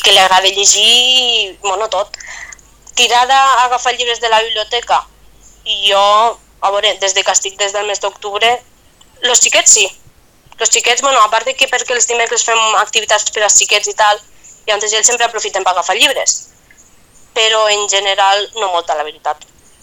que li agrada llegir, bueno, tot. Tirada a agafar llibres de la biblioteca, i jo, a veure, des que estic des del mes d'octubre, los xiquets sí. Los xiquets, bueno, a part de que perquè els dimecres fem activitats per als xiquets i tal, i antes ells sempre aprofiten per agafar llibres. Però en general no molta, la veritat.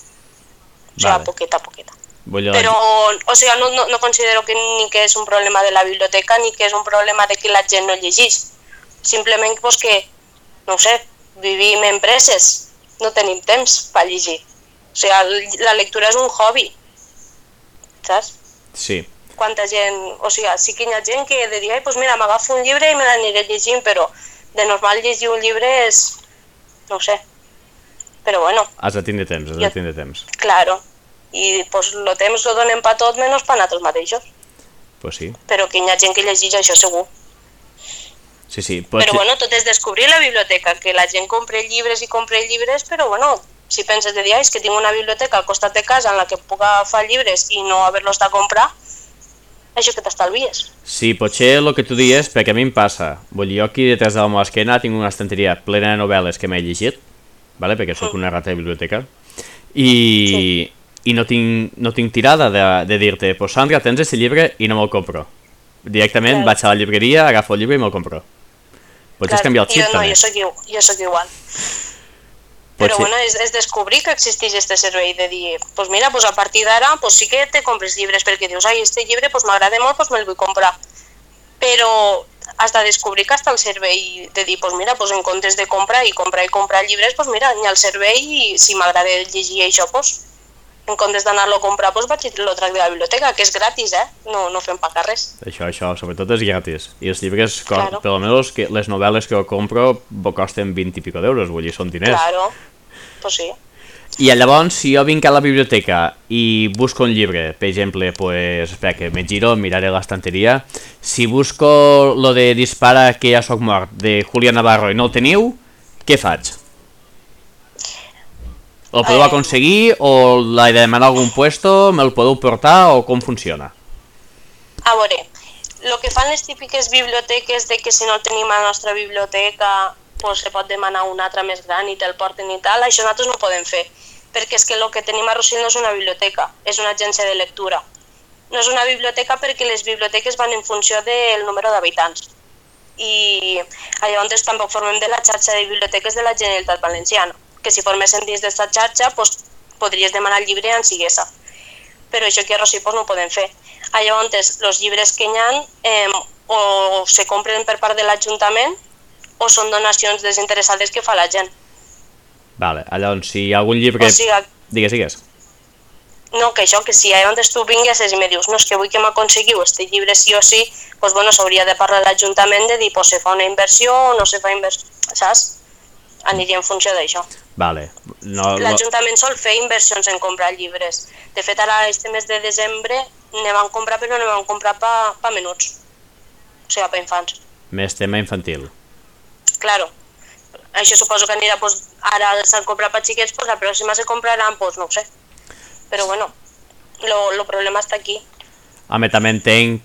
O sigui, poqueta. Però, o sigui, no considero que ni que és un problema de la biblioteca ni que és un problema de que la gent no llegeix. Simplement pues, que, no sé, vivim en preses, no tenim temps per llegir. O sigui, la lectura és un hobby, saps? Sí. Quanta gent, o sigui, sí que hi ha gent que de dir, ai, pues mira, m'agafo un llibre i me l'aniré llegint, però de normal llegir un llibre és, no sé, però bueno. Has de tindre temps, Claro, i pues el temps ho donem per tot menys per nosaltres mateixos. Pues sí. Però que hi ha gent que llegeix això segur. Sí. Però bueno, tot és descobrir la biblioteca, que la gent compra llibres, però bueno, si penses de dir, és que tinc una biblioteca al costat de casa en la que puc agafar llibres i no haver-los de comprar, això que t'estalvies. Sí, potser el que tu dius, perquè a mi em passa. Vull dir, jo aquí detrás de la meva esquena tinc una estanteria plena de novel·les que m'he llegit, perquè soc una rata de biblioteca, i no tinc tirada de dir-te, pues Sandra, tens aquest llibre i no me'l compro. Directament vaig a la llibreria, agafo el llibre i me'l compro. Potser és canviar el xip, també. Jo soc igual. Però bueno, és descobrir que existeix aquest servei de dir, pues mira, pues a partir d'ara pues sí que te compres llibres perquè dius, ai, este llibre pues m'agrada molt, pues me'l vull comprar. Però has de descobrir que està el servei de dir, pues mira, pues en comptes de comprar llibres, pues mira, hi ha el servei i si m'agrada llegir això, pues en comptes d'anar-lo a comprar, pues vaig i lo trac de la biblioteca, que és gratis, no fem pagar res. Això, sobretot és gratis. I els llibres, per almenys les novel·les que jo compro costen 20 i pico d'euros, vull dir, són diners. Claro, pues sí. I llavors, si jo vinc a la biblioteca i busco un llibre, per exemple, pues, espera que me giro, miraré l'estanteria, si busco lo de Dispara que ja soc mort, de Julián Navarro, i no el teniu, què faig? El podeu aconseguir o l'he de demanar a algun puesto, me'l podeu portar o com funciona? A veure, el que fan les típiques biblioteques de que si no el tenim a la nostra biblioteca pues se pot demanar una altra més gran i te'l porten i tal, això nosaltres no podem fer, perquè és que el que tenim a Rossell no és una biblioteca, és una agència de lectura. No és una biblioteca perquè les biblioteques van en funció del número d'habitants. I llavors tampoc formem de la xarxa de biblioteques de la Generalitat Valenciana, que si forméssim dins d'aquesta xarxa pues, podries demanar el llibre en Siguesa. Però això aquí a Rossell pues, no ho podem fer. Llavors, els llibres que hi ha o se compren per part de l'Ajuntament o són donacions desinteressades que fa la gent. Vale, llavors, si hi ha algun llibre... O sigui, digues. No, que això, que si llavors tu vinguessis i me dius, no, és que vull que m'aconseguiu este llibre sí o sí, doncs bueno, s'hauria de parlar a l'Ajuntament de dir, pues se fa una inversió o no se fa inversió, saps? Aniria en funció d'això. Vale. L'Ajuntament sol fer inversions en comprar llibres. De fet, ara este mes de desembre ne van comprar, però ne van comprar pa menuts. O sigui, pa infants. Més tema infantil. Claro. Això suposo que anirà, pues, ara s'han comprat per xiquets, pues la pròxima se compraran, pues no ho sé. Però bueno, el problema està aquí. Home, també entenc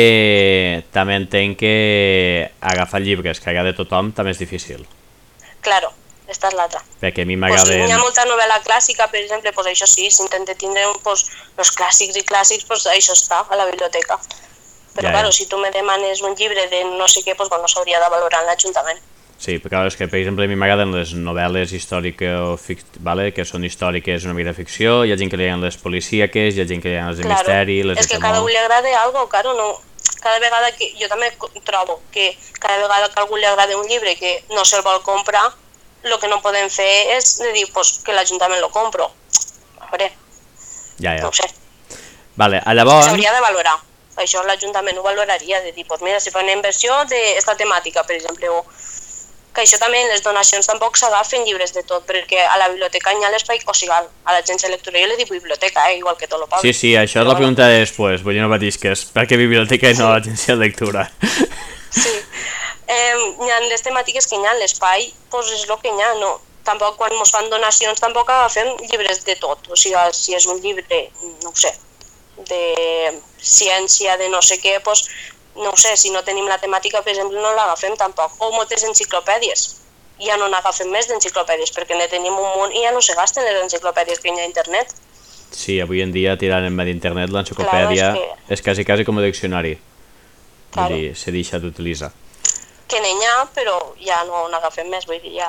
que agafar llibres que agrada a tothom també és difícil. Claro, esta és l'altra. Perquè a mi m'agrada... Hi ha molta novel·la clàssica, per exemple, pues això sí, s'intenta tindre els clàssics i clàssics, pues això està a la biblioteca. Però claro, si tu me demanes un llibre de no sé què, pues bueno, s'hauria de valorar en l'Ajuntament. Sí, però és que, per exemple, a mi m'agraden les novel·les històriques, que són històriques, una mica de ficció, hi ha gent que li agraden les policíaques, hi ha gent que li agraden les de misteri, les de temor... És que cada un li agrada algo, claro, no... Cada vegada que... Jo també trobo que cada vegada que a algú li agrada un llibre que no se'l vol comprar, el que no podem fer és de dir pues, que l'Ajuntament lo compro. A veure... Ja. No ho sé. Vale, llavors... S'hauria de valorar. Això l'Ajuntament ho valoraria, de dir, pues mira, si fa una inversió d'esta temàtica, per exemple, o que això també en les donacions tampoc s'agafen llibres de tot, perquè a la biblioteca hi ha l'espai, o sigui, a l'agència de lectura jo li dic biblioteca, igual que tot el poble. Sí, això és la pregunta de després, vull dir, no patisques, per què biblioteca i no l'agència de lectura? Sí, hi ha les temàtiques que hi ha, l'espai, doncs és el que hi ha, no? Tampoc quan ens fan donacions tampoc agafem llibres de tot, o sigui, si és un llibre, no ho sé, de ciència, de no sé què, doncs no ho sé, si no tenim la temàtica, per exemple, no l'agafem tampoc. O moltes enciclopèdies. ja no n'agafem més d'enciclopèdies, perquè ne tenim un munt i ja no se gasten les enciclopèdies que hi ha a internet. Sí, avui en dia tirant en d'internet l'enciclopèdia és quasi com a diccionari. Vull dir, se deixa d'utilitzar. Que n'hi ha, però ja no n'agafem més, vull dir, ja...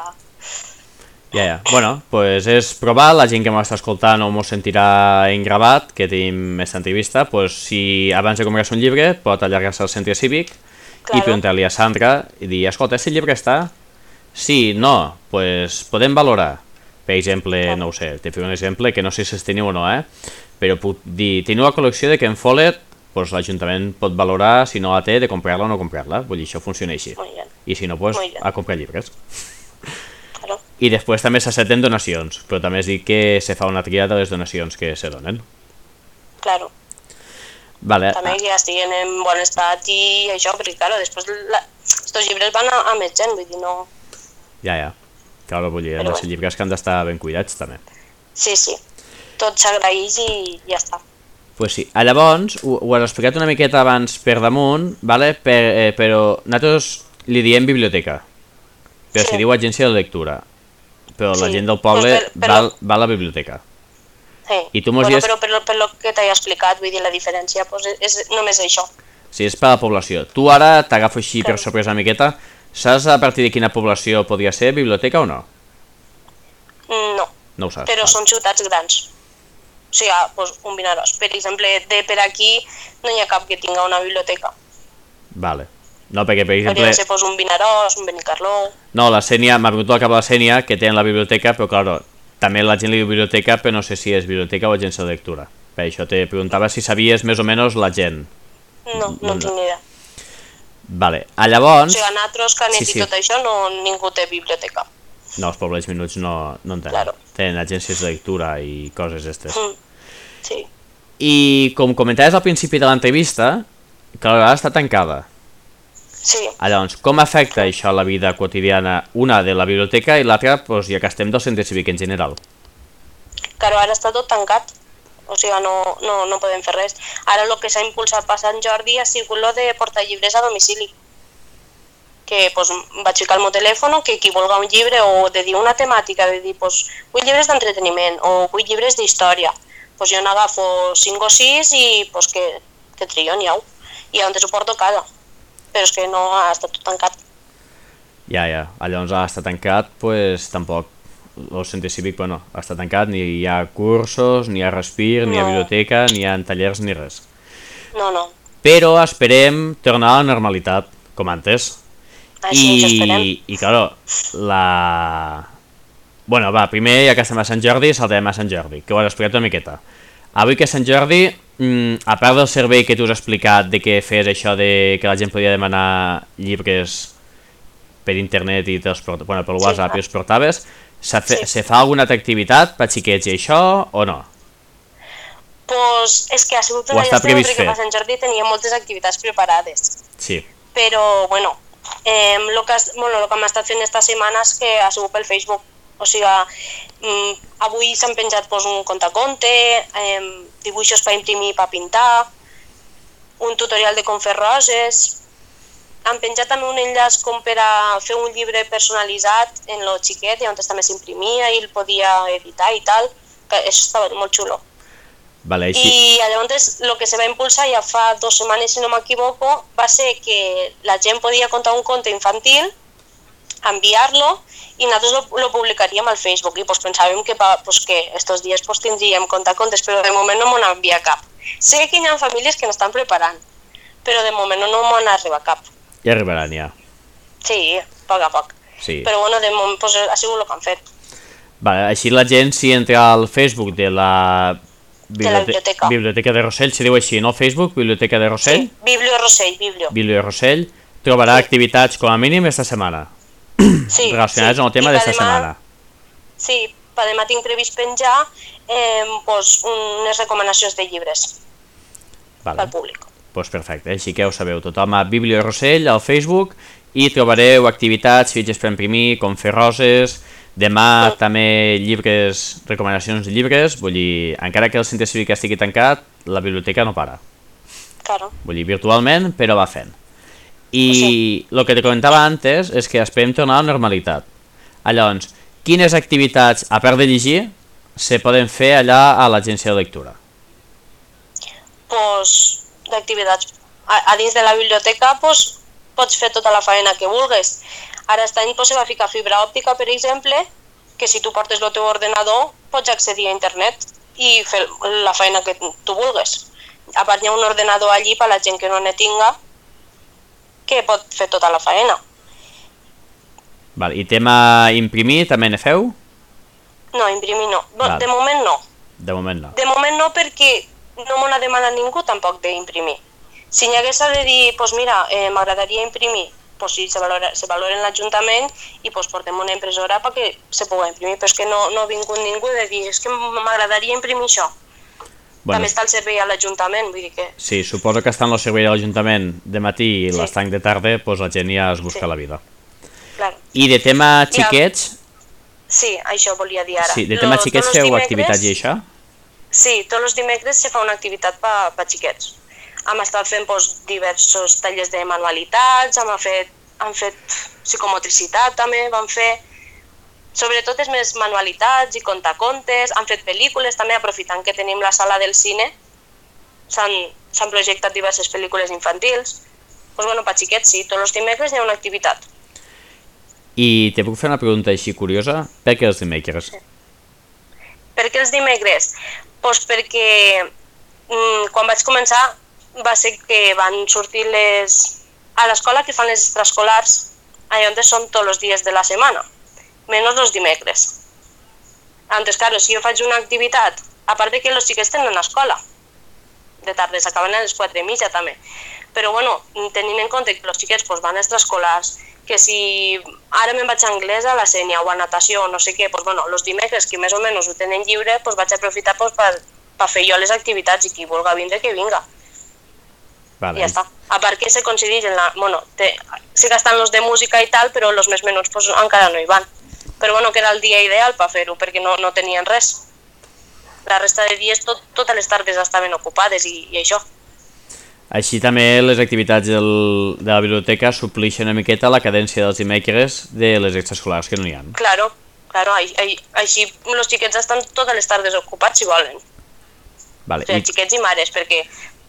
Ja. Bueno, pues és provar, la gent que m'està escoltant o m'ho sentirà en gravat, que tenim aquesta entrevista, pues si abans de comprar-se un llibre pot allargar-se al centre cívic i preguntar-li a Sandra i dir, escolta, aquest llibre està? Sí, no, pues podem valorar. Per exemple, no ho sé, te faré un exemple que no sé si es teniu o no, però puc dir, teniu la col·lecció de Ken Follett, pues l'Ajuntament pot valorar si no la té de comprar-la o no comprar-la, vull dir, això funciona així. I si no, pues a comprar llibres. I després també s'accepten donacions, però també es diu que se fa una tria de les donacions que se donen. Claro. Vale. També que ja estiguen en bon estat i això, perquè claro, després estos llibres van a més gent, vull dir, no... Ja. Claro, vull dir, han de ser llibres que han d'estar ben cuidats, també. Sí. Tot s'agraeix i ja està. Pues sí. Llavors, ho has explicat una miqueta abans per damunt, vale? Però nosaltres li diem biblioteca, però si diu agència de lectura. Però la gent del poble va a la biblioteca. Sí, però per lo que t'he explicat, vull dir, la diferència és només això. Sí, és per la població. Tu ara t'agafo així per sorpresa una miqueta, saps a partir de quina població podria ser biblioteca o no? No. No ho saps. Però són ciutats grans. O sigui, un Vinaròs. Per exemple, per aquí no hi ha cap que tinga una biblioteca. Vale. No, perquè per exemple... Hauria de ser un Vinaròs, un Benicarló... No, la Sénia, m'ha vingut al cap de la Sénia, que tenen la biblioteca, però claro, també la gent li diu biblioteca, però no sé si és biblioteca o agència de lectura. Per això te preguntava si sabies més o menys la gent. No tinc ni idea. Vale, llavors... O sigui, a nosaltres, Canet i tot això, ningú té biblioteca. No, els pobles minuts no en tenen. Claro. Tenen agències de lectura i coses aquestes. Sí. I com comentaves al principi de l'entrevista, que la vegada està tancada. Sí. Llavors, com afecta això la vida quotidiana, una de la biblioteca i l'altra, doncs, ja que estem del centre cívic en general? Claro, ara està tot tancat, o sigui, no podem fer res. Ara el que s'ha impulsat per Sant Jordi ha sigut lo de portar llibres a domicili. Que vaig ficar el meu telèfon, que qui vulgui un llibre o de dir una temàtica, de dir, vull llibres d'entreteniment o vull llibres d'història. Jo n'agafo 5 o 6 i que trio, n'hi ha. I on ho porto cada. Però és que no ha estat tot tancat. Ja. Llavors ha estat tancat, doncs tampoc el centre cívic, bueno, ha estat tancat, ni hi ha cursos, ni hi ha respir, ni hi ha biblioteca, ni hi ha tallers, ni res. No. Però esperem tornar a la normalitat, com antes. Així ens esperem. I claro, Bueno, va, primer, ja que estem a Sant Jordi, saltem a Sant Jordi, que ho has explicat una miqueta. Avui que és Sant Jordi, a part del servei que tu has explicat de que fes això de que la gent podia demanar llibres per internet i per WhatsApp i els portaves, se fa alguna altra activitat per xiquets i això o no? És que ha sigut una llàstima perquè per Sant Jordi tenia moltes activitats preparades. Sí. Però, bueno, el que m'ha estat fent esta setmana és que ha sigut pel Facebook. O sigui, avui s'han penjat un contaconte, dibuixos per imprimir i per pintar, un tutorial de com fer roses. Han penjat també un enllaç com per a fer un llibre personalitzat en lo xiquet, on també s'imprimia i el podia editar i tal, que això estava molt xulo. Vale, I llavors el que se va impulsar ja fa 2 setmanes, si no m'equivoco, va ser que la gent podia contar un conte infantil, enviar-lo i nosaltres lo publicaríem al Facebook i pensàvem que estos dies tindríem contacontes, però de moment no m'ho han enviat cap. Sé que hi ha famílies que n'estan preparant, però de moment no m'han arribat cap. Ja arribaran, ja. Sí, a poc. Sí. Però bueno, de moment ha sigut el que han fet. Vale, així la gent, si entra al Facebook de la Biblioteca de Rossell, se diu així, no? Facebook, Biblioteca de Rossell? Sí, Biblio Rossell, Biblio Rossell, trobarà activitats com a mínim esta setmana. Relacionades amb el tema d'esta setmana. Sí, per demà tinc previst penjar unes recomanacions de llibres pel públic. Doncs perfecte, així que ho sabeu, tothom a Biblio Rossell al Facebook i trobareu activitats, fitxes per imprimir, com fer roses, demà també llibres, recomanacions de llibres, vull dir, encara que el centre cívic estigui tancat, la biblioteca no para. Claro. Vull dir, virtualment, però va fent. I el que te comentava antes és que esperem tornar a la normalitat. Llavors, quines activitats, a part de llegir, se poden fer allà a l'agència de lectura? Pues, d'activitats. A dins de la biblioteca pues, pots fer tota la feina que vulguis. Ara aquest any pues, se va ficar fibra òptica, per exemple, que si tu portes el teu ordenador pots accedir a internet i fer la feina que tu vulguis. A part hi ha un ordenador allí per la gent que no ne tinga que pot fer tota la feina. Val, i tema imprimir també ne feu? No, imprimir no. De moment no. De moment no. De moment no perquè no m'ho ha demanat ningú tampoc d'imprimir. Si n'hi hagués de dir, pues mira, m'agradaria imprimir, pues sí, se valora en l'Ajuntament i pues portem una impressora perquè se pugui imprimir, però és que no ha vingut ningú de dir, és que m'agradaria imprimir això. Bueno, també està el servei a l'Ajuntament, vull dir que... Sí, suposo que estan el servei de l'Ajuntament de matí i sí. L'estanc de tarda, doncs la gent ja es busca sí. La vida. Claro. I de tema xiquets... Sí, això volia dir ara. Sí, de tema xiquets feu activitats i això? Sí, tots els dimecres se fa una activitat per xiquets. Hem estat fent diversos tallers de manualitats, hem fet psicomotricitat també, vam fer sobretot és més manualitats i contacontes, han fet pel·lícules també, aprofitant que tenim la sala del cine, s'han projectat diverses pel·lícules infantils. Doncs bueno, per xiquets sí, tots els dimecres hi ha una activitat. I te puc fer una pregunta així curiosa? Per què els dimecres? Per què els dimecres? Doncs perquè quan vaig començar va ser que van sortir a l'escola que fan les extraescolars, allà on són tots els dies de la setmana, menys els dimecres. Entonces, claro, si jo faig una activitat, a part de que els xiquets tenen escola, de tardes acaben a les 4:30 també, però bueno, tenint en compte que els xiquets van a extraescolars, que si ara me'n vaig a anglès a la Sènia o a natació o no sé què, els dimecres que més o menys ho tenen lliure, vaig aprofitar per fer jo les activitats i qui vulgui vindre que vinga. Vale. I ja està. A part que se coincideix en la... Bueno, sí que estan els de música i tal, però els més menuts encara no hi van. Però bueno, que era el dia ideal per fer-ho, perquè no tenien res. La resta de dies totes les tardes estaven ocupades i això. Així també les activitats de la biblioteca supleixen una miqueta la cadència dels dimecres de les extraescolars que no hi ha. Claro, així els xiquets estan totes les tardes ocupats si volen. Vale. O sigui, xiquets i mares, perquè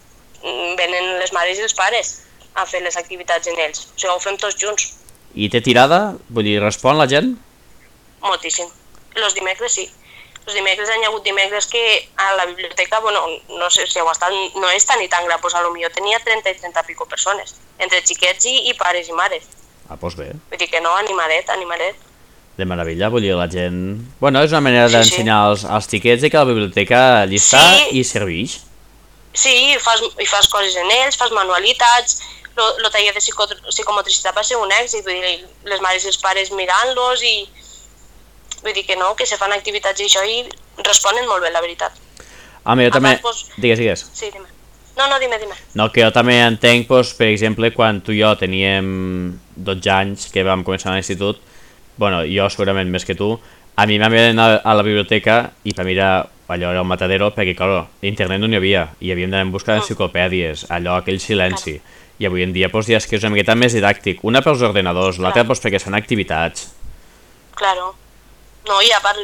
venen les mares i els pares a fer les activitats en ells. O sigui, ho fem tots junts. I té tirada? Vull dir, respon la gent? Moltíssim. Els dimecres sí. Els dimecres hi ha hagut dimecres que a la biblioteca, bueno, no sé si heu estat, no és tan i tan gran, doncs potser tenia 30 i 30 i pico persones, entre xiquets i pares i mares. Ah, doncs bé. Vull dir que no, animadet. De meravella, vull dir, la gent... Bueno, és una manera d'ensenyar als xiquets que la biblioteca allí està i serveix. Sí, i fas coses en ells, fas manualitats, el taller de psicomotricitat va ser un èxit, vull dir, les mares i els pares mirant-los i... Vull dir que no, que se fan activitats i això i responen molt bé, la veritat. Home, jo també... Digues. Sí, dime. No, dime. No, que jo també entenc, per exemple, quan tu i jo teníem 12 anys, que vam començar a l'institut, bueno, jo segurament més que tu, a mi m'havia d'anar a la biblioteca i per mi allò era un matadero, perquè, clar, internet no n'hi havia, i havíem d'anar a buscar enciclopèdies, allò, aquell silenci. I avui en dia ja és que és una miqueta més didàctic. Una pels ordenadors, l'altra perquè fan activitats. Claro. No, i a part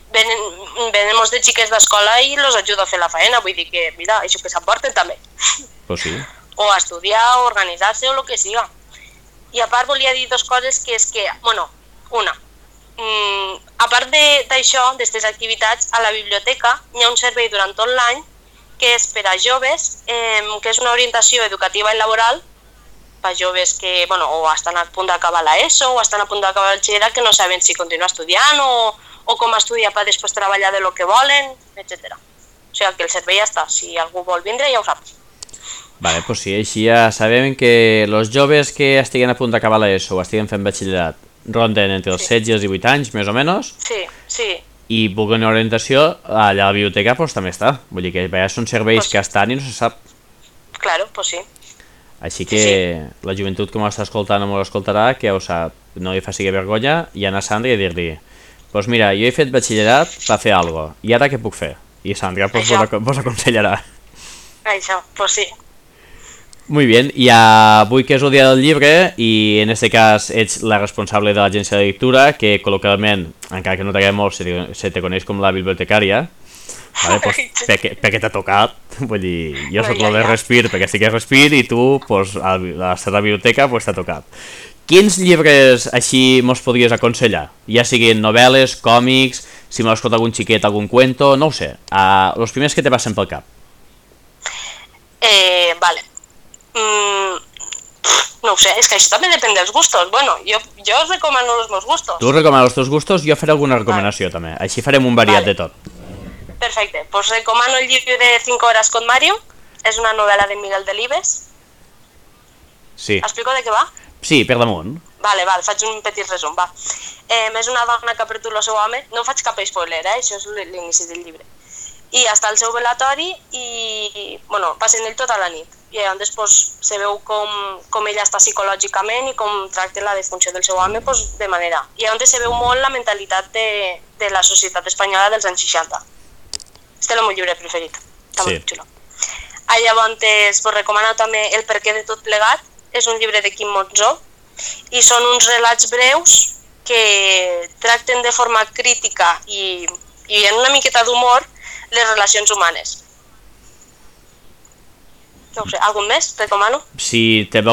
venen molts de xiques d'escola i els ajuda a fer la feina, vull dir que, mira, això que s'aporten també. Pues sí. O a estudiar, o organitzar-se, o el que siga. I a part volia dir dues coses, que és que, bueno, una, a part d'això, d'aquestes activitats, a la biblioteca hi ha un servei durant tot l'any que és per a joves, que és una orientació educativa i laboral per joves que o estan a punt d'acabar l'ESO o estan a punt d'acabar el batxillerat que no saben si continuar estudiant o com estudiar per després treballar de lo que volen, etc. O sigui que el servei ja està, si algú vol vindre ja ho sap. Vale, pues sí, així ja sabem que els joves que estiguen a punt d'acabar l'ESO o estiguen fent batxillerat ronden entre els 16 i els 18 anys, més o menys. Sí. I vulguin una orientació, allà a la biblioteca també està. Vull dir que ja són serveis que estan i no se sap. Claro, pues sí. Així que la joventut que m'està escoltant o m'ho escoltarà, que ja ho sap, no li faci vergonya i anar a Sandra i dir-li doncs mira, jo he fet batxillerat per fer alguna cosa, i ara què puc fer? I Sandra vos aconsellarà. Això, doncs sí. Muy bien, i avui que és el dia del llibre i en este cas ets la responsable de l'agència de lectura, que col·loquialment, encara que no t'agrada molt, se te coneix com la bibliotecària, vale? Pues, perquè t'ha tocat, vull dir, jo soc la de Respir perquè estic a Respir i tu, pues, a la biblioteca, pues, t'ha tocat. Quins llibres així mos podries aconsellar? Ja siguin novel·les, còmics, si m'has escoltat algun xiquet, algun cuento, no ho sé, els primers que te passen pel cap. Vale. No ho sé, és que això també depèn dels gustos. Bueno, jo us recomano els meus gustos. Tu recomanes els teus gustos, jo faré alguna recomanació també. Així farem un variat de tot. Perfecte, pues recomano el llibre de 5 horas con Mario. És una novel·la de Miguel Delibes. Sí. Explico de què va? Sí, per damunt. Vale, faig un petit resum, va. És una dona que ha perdut el seu home. No faig cap spoiler, això és l'inici del llibre. I està al seu velatori i, bueno, passen ell tota la nit. I llavors pues, se veu com ella està psicològicament i com tracta la defunció del seu home pues, de manera. I llavors se veu molt la mentalitat de la societat espanyola dels anys 60. Este és el meu llibre preferit. Està molt xulo. Llavors vos recomano també El perquè de tot plegat. És un llibre de Quim Monzó i són uns relats breus que tracten de forma crítica i en una miqueta d'humor les relacions humanes. No ho sé, algun més? Recomano? Si tens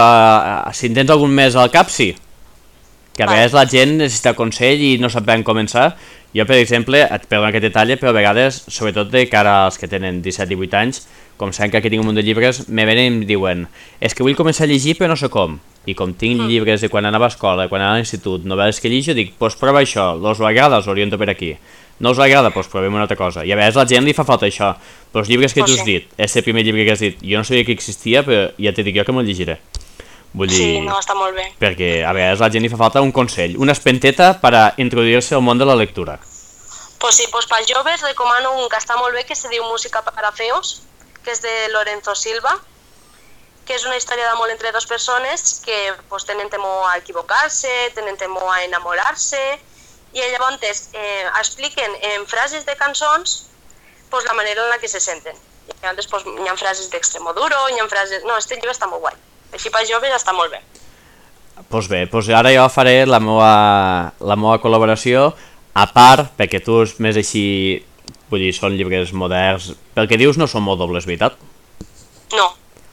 algun més al cap, sí. Que a vegades la gent necessita consell i no sap ben començar. Jo, per exemple, perdona que te talle, però a vegades, sobretot de cara als que tenen 17-18 anys, com saben que aquí tinc un munt de llibres, me venen i em diuen és que vull començar a llegir però no sé com. I com tinc llibres de quan anava a escola, quan anava a l'institut, novel·les que llegeixo, dic, doncs prova això, us agrada, us oriento per aquí. No us agrada, doncs provem una altra cosa. I a vegades la gent li fa falta això. Però els llibres que tu has dit, este primer llibre que has dit, jo no sabia que existia, però ja t'he dit jo que me'l llegiré. Vull dir, sí, no, està molt bé. Perquè a vegades la gent li fa falta un consell, una espenteta per a introduir-se al món de la lectura. Pues sí, pues per joves recomano un que està molt bé, que se diu Música para feos, que és de Lorenzo Silva, que és una història d'amor entre dues persones que pues, tenen temor a equivocar-se, tenen temor a enamorar-se, i llavors expliquen en frases de cançons pues, la manera en la que se senten. I llavors pues, hi ha frases d'Extremoduro, hi ha frases... No, este llibre està molt guai. Així per joves està molt bé. Doncs bé, ara jo faré la meva col·laboració, a part, perquè tu és més així, vull dir, són llibres moderns, pel que dius no són molt dobles, veritat? No.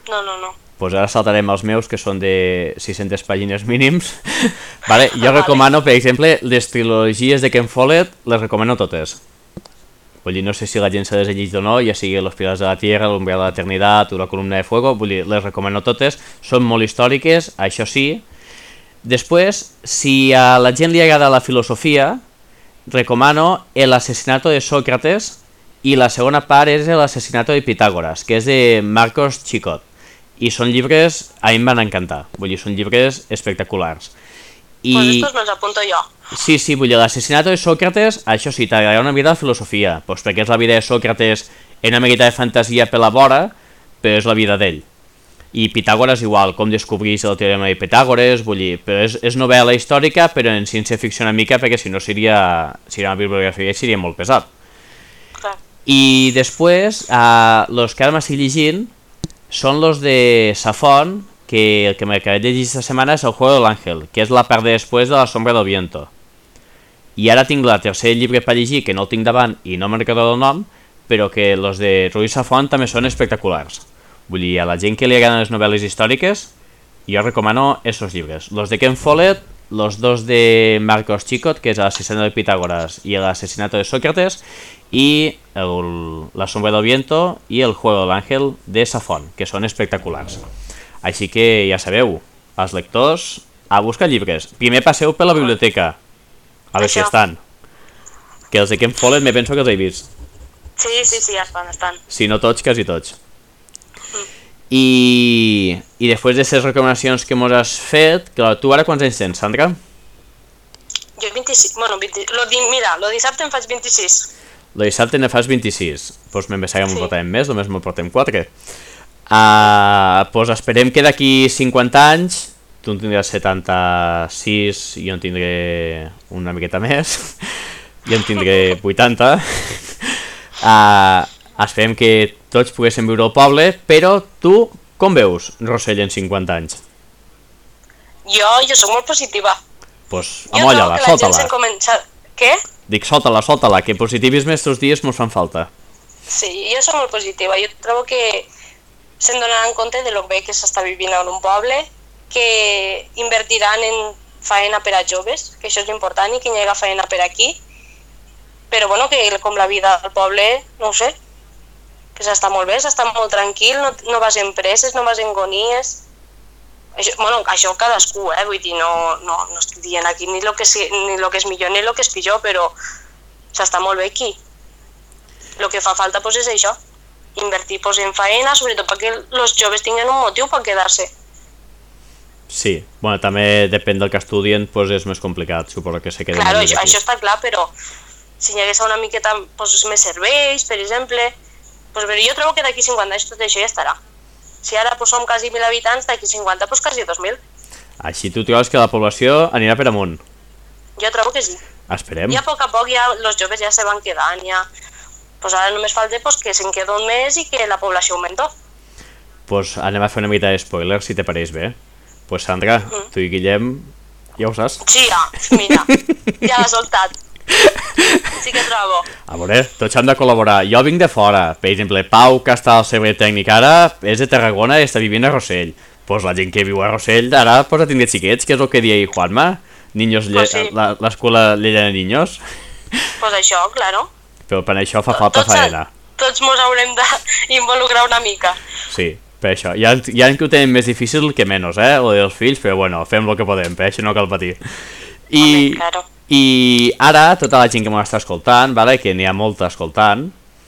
Doncs ara saltarem els meus, que són de 600 pàgines mínims. Vale, jo recomano, per exemple, les trilogies de Ken Follett, les recomano totes. Vull dir, no sé si la gent se les ha llegit o no, ja sigui Los Pilares de la Tierra, L'Umbrella de la Eternitat o La Columna de Fuego, vull dir, les recomano totes, són molt històriques, això sí. Després, si a la gent li agrada la filosofia, recomano El asesinato de Sócrates i la segona part és El asesinato de Pitágoras, que és de Marcos Chicot. I són llibres, a mi em van encantar, vull dir, són llibres espectaculars. Pues estos me'ls apunto jo. Sí, vull dir, l'assassinato de Sócrates, això sí, t'agradarà una mica de filosofia, doncs perquè és la vida de Sócrates en una miqueta de fantasia per la vora, però és la vida d'ell. I Pitàgores igual, com descobrís el teorema de Pitàgores, vull dir, però és novel·la històrica, però en ciència-ficció una mica, perquè si no seria una bibliografia seria molt pesat. Clar. I després, els que ara m'estic llegint són els de Safon, que el que m'acabé de llegir esta setmana és El juego del ángel, que és la part de després de La sombra del viento. I ara tinc el tercer llibre per llegir, que no el tinc davant i no me'n recordo el nom, però que els de Ruiz Zafón també són espectaculars. Vull dir, a la gent que li agraden les novel·les històriques, jo recomano esos llibres. Los de Ken Follett, los dos de Marcos Chicot, que és El asesinato de Pitágoras i El asesinato de Sócrates, i La sombra del viento i El juego del ángel de Safón, que són espectaculars. Així que ja sabeu, els lectors, a buscar llibres. Primer passeu per la biblioteca, a veure si estan. Que els de Ken Follett me penso que els he vist. Sí, estan. Si no tots, quasi tots. I després d'aquestes recomanacions que mos has fet, tu ara quants anys tens, Sandra? Jo 26, mira, el dissabte em faig 26. El dissabte ne fas 26, doncs me'n pensava que me'n portàvem més, només me'n portem 4. Doncs esperem que d'aquí 50 anys, tu en tindràs 76, jo en tindré una miqueta més, jo en tindré 80. Esperem que tots poguéssim viure al poble, però tu Com veus Rossell en 50 anys? Jo sóc molt positiva. Pues Jo trobo amolla-la, que la gent solta-la. se'n comença... Què? Dic, solta-la, que positivisme estos dies mos fan falta. Sí, jo soc molt positiva. Jo trobo que se'n donaran compte de lo bé que s'està vivint en un poble, que invertiran en feina per a joves, que això és important i que hi hagi feina per aquí. Però bueno, que com la vida del poble, no ho sé, que s'està molt bé, s'està molt tranquil, no vas en presses, no vas en gonies. Això cadascú, vull dir, no estic dient aquí ni el que és millor ni el que és pitjor, però s'està molt bé aquí. El que fa falta és això, invertir en feina, sobretot perquè els joves tinguin un motiu per quedar-se. Sí, bueno, també depèn del que estudien, és més complicat, suposo que se queden Claro, aquí. això està clar, però si hi hagués una miqueta més serveis, per exemple, però jo trobo que d'aquí 50 anys tot això ja estarà. Si ara som quasi 1.000 habitants, d'aquí 50 quasi 2.000. Així tu trobes que la població anirà per amunt? Jo trobo que sí. Esperem. I a poc els joves ja se van quedant, ja... ara només falta que se'n queda un mes i que la població augmenta. Anem a fer una mica de spoiler, si te pareix bé. Sandra, tu i Guillem, ja ho saps? Sí, mira, ja l'ha soltat. Sí que trobo. A veure, tots hem de col·laborar. Jo vinc de fora. Per exemple, Pau, que està al servei tècnic ara, és de Tarragona i està vivint a Rossell. La gent que viu a Rossell ara a tindre xiquets, que és el que deia Juanma. Sí. L'escola llenya de niños. Això, claro. Però per això fa falta faena. Tots mos haurem d'involucrar una mica. Sí, per això. Hi ha que ho tenen més difícil que menys, o dels fills, però bueno, fem el que podem, per això no cal patir. Claro. I ara, tota la gent que m'està escoltant, que n'hi ha molta escoltant,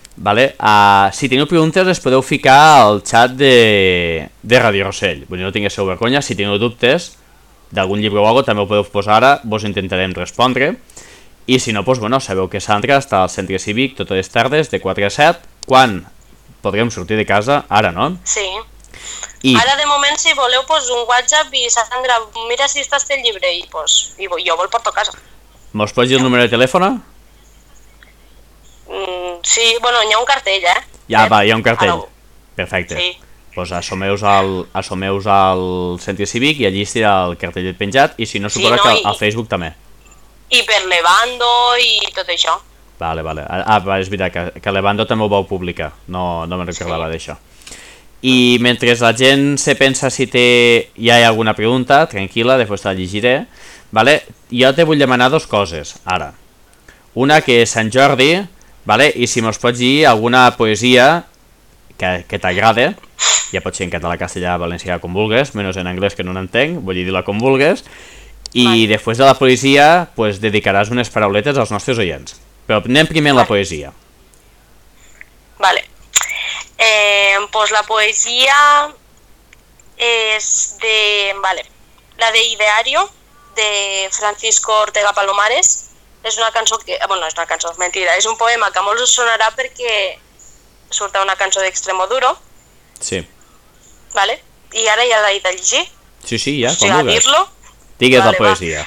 si teniu preguntes les podeu ficar al xat de Radio Rossell. No tinguéssiu vergonya, si teniu dubtes d'algun llibre o alguna cosa, també ho podeu posar ara, vos intentarem respondre. I si no, sabeu que Sandra està al centre cívic totes les tardes de 4 a 7, quan podrem sortir de casa, ara no? Sí. Ara de moment si voleu un WhatsApp i Sandra, mira si estàs el llibre i jo el porto a casa. Mos pots dir el número de telèfon? Sí, hi ha un cartell, hi ha un cartell. Perfecte. Sí. Assomeus al centre cívic i allí estirà el cartell penjat, i si no, suposa que al Facebook també. I per Levando i tot això. Vale. És veritat que Levando també ho vau publicar, no me'n recordava d'això. I mentre la gent se pensa si hi ha alguna pregunta, tranquil·la, després te la llegiré. Jo te vull demanar dues coses, ara. Una que és Sant Jordi, i si mos pots dir alguna poesia que t'agrada, ja pot ser en català, castellà, valencià, com vulguis, menys en anglès que no n'entenc, vull dir-la com vulguis, i després de la poesia dedicaràs unes parauletes als nostres oients. Però anem primer en la poesia. Vale. La poesia és la de Ideario, de Francisco Ortega Palomares. És una cançó que... és una cançó, mentira. És un poema que a molts us sonarà perquè surt una cançó d'Extremoduro. Sí. I ara ja l'he de llegir. Sí, ja, com vulguis. Digues la poesia.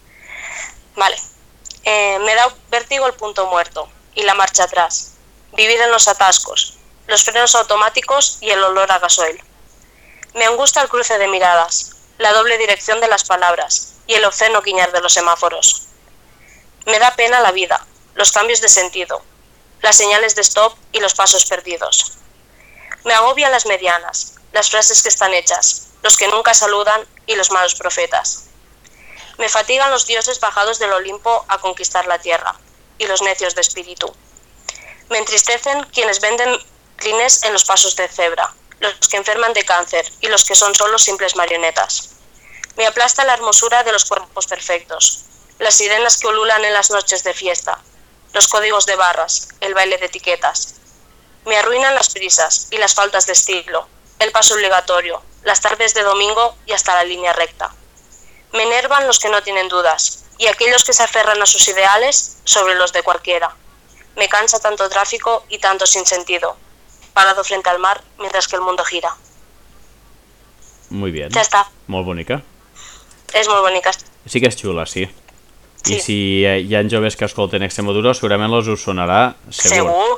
Me da vértigo el punto muerto y la marcha atrás. Vivir en los atascos, los frenos automáticos y el olor a gasoil. Me angustia el cruce de miradas, la doble dirección de las palabras y el obsceno guiñar de los semáforos. Me da pena la vida, los cambios de sentido, las señales de stop y los pasos perdidos. Me agobian las medianas, las frases que están hechas, los que nunca saludan y los malos profetas. Me fatigan los dioses bajados del Olimpo a conquistar la tierra y los necios de espíritu. Me entristecen quienes venden clines en los pasos de cebra, los que enferman de cáncer y los que son solo simples marionetas. Me aplasta la hermosura de los cuerpos perfectos, las sirenas que ululan en las noches de fiesta, los códigos de barras, el baile de etiquetas. Me arruinan las prisas y las faltas de estilo, el paso obligatorio, las tardes de domingo y hasta la línea recta. Me enervan los que no tienen dudas y aquellos que se aferran a sus ideales sobre los de cualquiera. Me cansa tanto tráfico y tanto sinsentido, parado frente al mar mientras que el mundo gira. Muy bien. Ja està. Molt bonica. És molt bonica. Sí que és xula, sí. I si hi ha joves que escolten Extremoduro, segurament us sonarà, segur.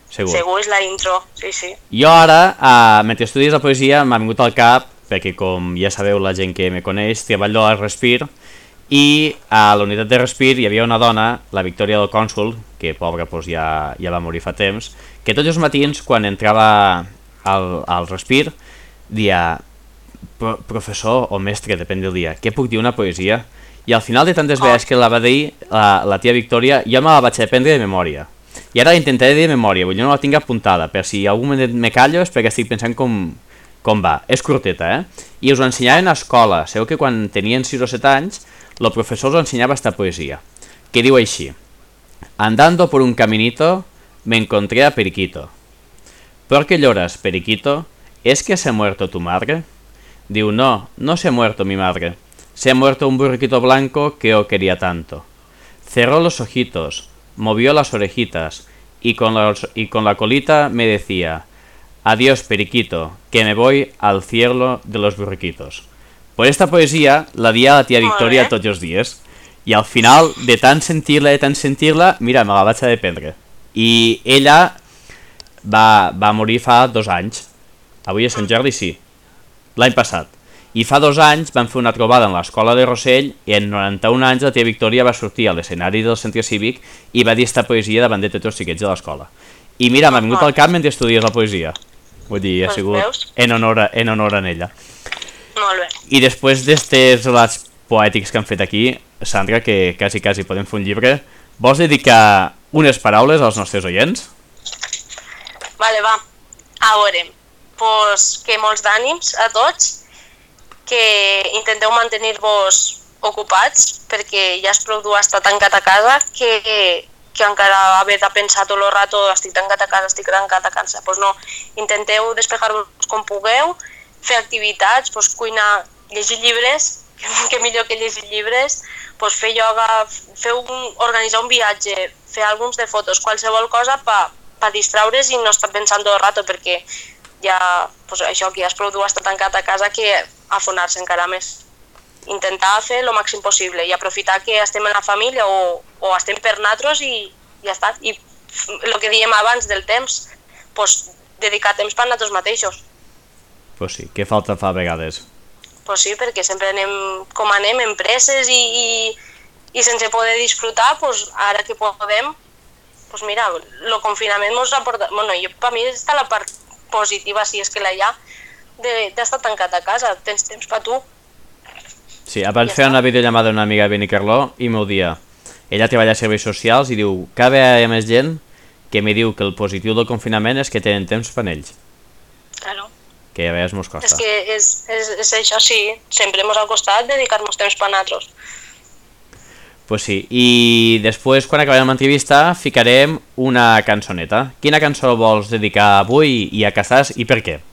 segur. Segur, és la intro, sí, sí. Jo ara, mentre estudies la poesia, m'ha vingut al cap, perquè com ja sabeu la gent que me coneix, treballo al Respir, i a la unitat de Respir hi havia una dona, la Victòria del Cònsul, que pobra doncs, ja va morir fa temps, que tots els matins, quan entrava al Respir, dia professor o mestre, depèn del dia, què puc dir una poesia? I al final de tantes vegades que la va dir la tia Victòria, jo me la vaig aprendre de memòria. I ara la intentaré dir de memòria, vull dir, no la tinc apuntada, per si algun moment me callo és perquè estic pensant com va. És curteta, I us ho ensenyaven a escola. Sabeu que quan tenien 6 o 7 anys, el professor us ensenyava esta poesia, que diu així: Andando por un caminito, me encontré a Periquito. ¿Por qué lloras, Periquito? ¿Es que se ha muerto tu madre? Diu, no, no se ha muerto mi madre. Se ha muerto un burriquito blanco que yo quería tanto. Cerró los ojitos, movió las orejitas y con la colita me decía: Adiós, Periquito, que me voy al cielo de los burriquitos. Pues esta poesia la dia a la tia Victòria tots els dies. I al final, de tant sentir-la, mira, me la vaig a aprendre. I ella va morir fa 2 anys. Avui és Sant Jordi, sí. L'any passat. I fa 2 anys van fer una trobada en l'escola de Rossell i en 91 anys la tia Victòria va sortir a l'escenari del centre cívic i va dir esta poesia davant de tots els xiquets de l'escola. I mira, m'ha vingut al cap mentre estudies la poesia. Vull dir, ha sigut en honor a ella. Molt bé. I després d'estes relats poètics que han fet aquí, Sandra, que quasi podem fer un llibre, vols dedicar unes paraules als nostres oients? Vale, va. A veure, pues, que molts d'ànims a tots, que intenteu mantenir-vos ocupats, perquè ja és prou dur estar tancat a casa, que encara haver de pensar tot el rato estic tancat a casa, pues no, intenteu despejar-vos com pugueu, fer activitats, pues cuinar, llegir llibres, que millor que llegir llibres, pues fer ioga, organitzar un viatge, fer àlbums de fotos, qualsevol cosa per distraure's i no estar pensant tot el rato, perquè ja, pues això, que ja és prou dur estar tancat a casa que afonar-se encara més. Intentar fer el màxim possible i aprofitar que estem en la família o estem per nosaltres i ja està. I el que dèiem abans del temps, pues, dedicar temps per nosaltres mateixos. Pues sí, què falta fa a vegades? Pues sí, perquè sempre anem com anem, en presses i sense poder disfrutar, pues ara que podem, pues mira, el confinament ens ha portat... Bueno, per mi està la part positiva, si és que la hi ha, d'estar tancat a casa, tens temps per tu. Sí, abans feia una videollamada d'una amiga de Benicarló i m'ho dia. Ella treballa a serveis socials i diu: cada vegada hi ha més gent que me diu que el positiu del confinament és que tenen temps per ells. Claro. Que a vegades mos costa. És que és això, sí, sempre ens ha costat dedicar-nos temps per nosaltres. Pues sí, i després, quan acabem l'entrevista, ficarem una cançoneta. Quina cançó vols dedicar avui i a Casas i per què?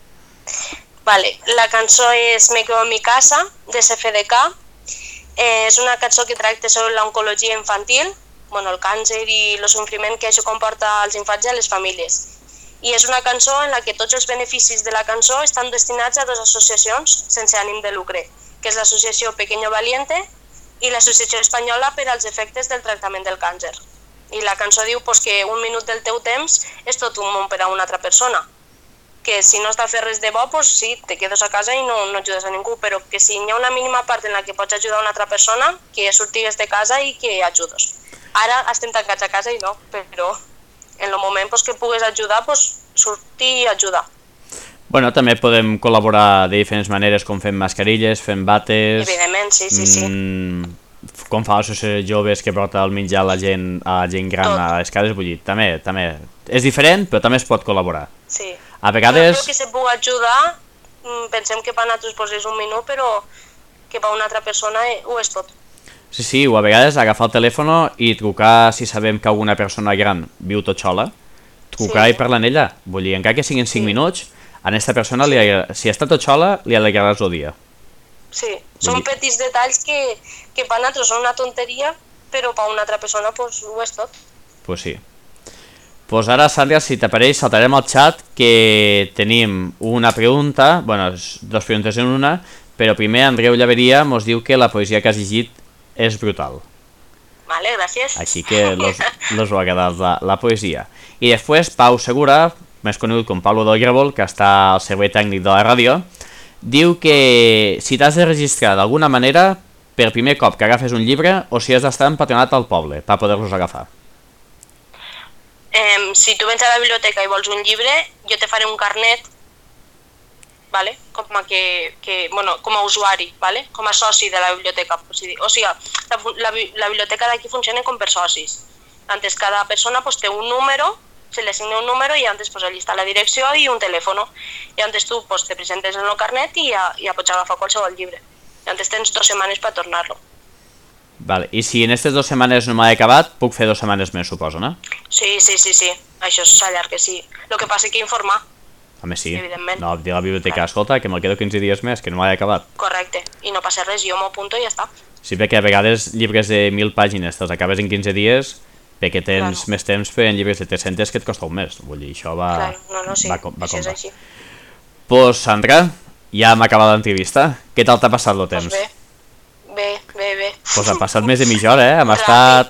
Vale, la cançó és Me quedo en mi casa, de CFDK. És una cançó que tracta sobre l'oncologia infantil, bueno, el càncer i el sofriment que això comporta als infants i a les famílies. I és una cançó en la que tots els beneficis de la cançó estan destinats a 2 associacions sense ànim de lucre, que és l'associació Pequeño Valiente i l'Associació Espanyola per als Efectes del Tractament del Càncer. I la cançó diu que 1 minut del teu temps és tot un món per a una altra persona. Que si no has de fer res de bo, pues sí, te quedes a casa i no ajudes a ningú, però que si hi ha una mínima part en la que pots ajudar una altra persona, que sortigues de casa i que ajudes. Ara estem tancats a casa i no, però en el moment pues, que pugues ajudar, pues, sortir i ajudar. Bueno, també podem col·laborar de diferents maneres, com fem mascarilles, fem bates... Evidentment, sí. Com fa l'associació joves que porta el menjar a la gent gran tot. A les cases, vull dir, també és diferent, però també es pot col·laborar. Sí. A vegades... No que se pugui ajudar, pensem que per nosaltres és 1 minut, però que per una altra persona ho és tot. Sí, o a vegades agafar el telèfon i trucar si sabem que alguna persona gran viu tot sola, trucar i parlar amb ella. Vull dir, encara que siguin 5 minuts, a aquesta persona, si està tot sola, li alegraràs el dia. Sí, són petits detalls que per nosaltres són una tonteria, però per una altra persona ho és tot. Pues sí. Pues ara, Sandra, si t'apareix, saltarem al xat que tenim una pregunta, bueno, 2 preguntes en una, però primer Andreu Llaveria mos diu que la poesia que has llegit és brutal. Vale, gracias. Així que los va quedar la poesia. I després Pau Segura, més conegut com Pablo del Grèvol, que està al servei tècnic de la ràdio, diu que si t'has de registrar d'alguna manera per primer cop que agafes un llibre o si has d'estar empadronat al poble per poder-los agafar. Si tu vens a la biblioteca i vols un llibre, jo te faré un carnet, vale? Com a usuari, vale? Com a soci de la biblioteca. O sigui, la biblioteca d'aquí funciona com per socis. Antes cada persona té un número, se le assigna un número i antes allí està la direcció i un telèfon. I antes tu te presentes en el carnet i ja pots agafar qualsevol llibre. I antes tens 2 setmanes per tornar-lo. Vale. I si en aquestes 2 setmanes no m'ha acabat, puc fer 2 setmanes més, suposo, no? Sí. Això s'allarga, sí. El que passa que informar. Home, sí. Evidentment. No, dir a la biblioteca, escolta, que me'l quedo 15 dies més, que no m'ha acabat. Correcte. I no passa res, jo m'apunto i ja està. Sí, perquè a vegades llibres de 1.000 pàgines te'ls acabes en 15 dies perquè tens més temps per en llibres de 300 que et costa un mes. Vull dir, això va... Claro, sí, això és així. Pues, Sandra, ja m'ha acabat l'entrevista. Què tal t'ha passat el temps? Bé. Pues ha passat més de mitja hora, Hem estat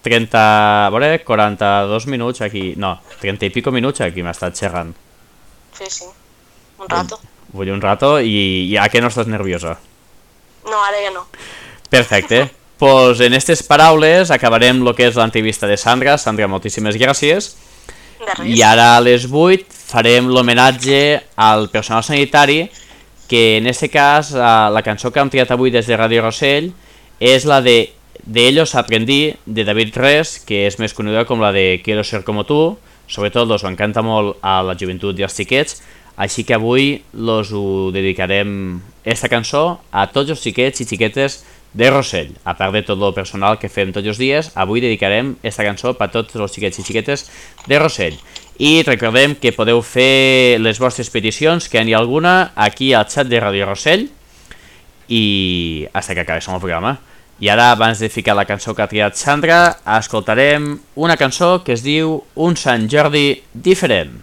42 minuts aquí... No, 30 i pico minuts aquí m'ha estat xerrant. Sí. Un rato. Vull dir, un rato i ja que no estàs nerviosa. No, ara ja no. Perfecte. Pues en aquestes paraules acabarem el que és l'entrevista de Sandra. Sandra, moltíssimes gràcies. De res. I ara a les 8 farem l'homenatge al personal sanitari, que en aquest cas la cançó que hem triat avui des de Ràdio Rossell és la de Ellos aprendí, de David Res, que és més coneguda com la de Quiero ser como tú. Sobretot els encanta molt a la joventut i als xiquets, així que avui ho dedicarem, esta cançó, a tots els xiquets i xiquetes de Rossell. A part de tot el personal que fem tots els dies, avui dedicarem esta cançó per a tots els xiquets i xiquetes de Rossell. I recordem que podeu fer les vostres peticions, que n'hi ha alguna, aquí al xat de Ràdio Rossell, i fins que acabem el programa. I ara, abans de ficar la cançó que ha triat Sandra, escoltarem una cançó que es diu Un Sant Jordi diferent.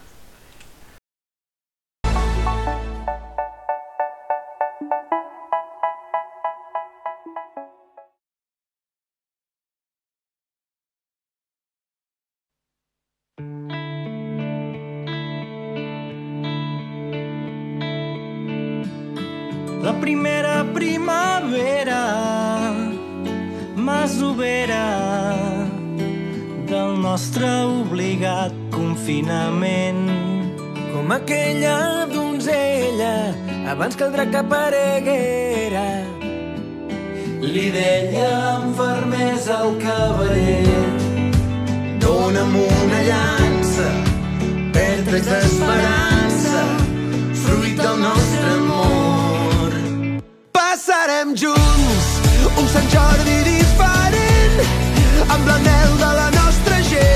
La primera primavera masovera del nostre obligat confinament. Com aquella donzella abans que el drac apareguera, li deia amb fermesa al cavaller: dona'm una llança per trets d'esperança, fruit del nostre amor. Passarem junts un Sant Jordi diferent, amb l'anhel de la nostra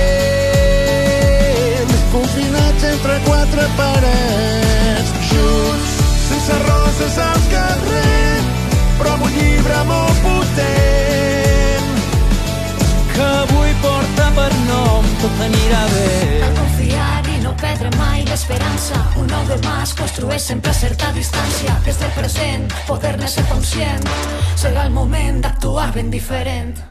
gent. Confinats entre 4 parets, junts, sense roses al carrer, però amb un llibre molt potent, que avui porta per nom Tot anirà bé. A confiar i no perdre mai l'esperança, un nou demà es construeix sempre a certa distància. Des del present, poder-ne ser conscient, serà el moment d'actuar ben diferent.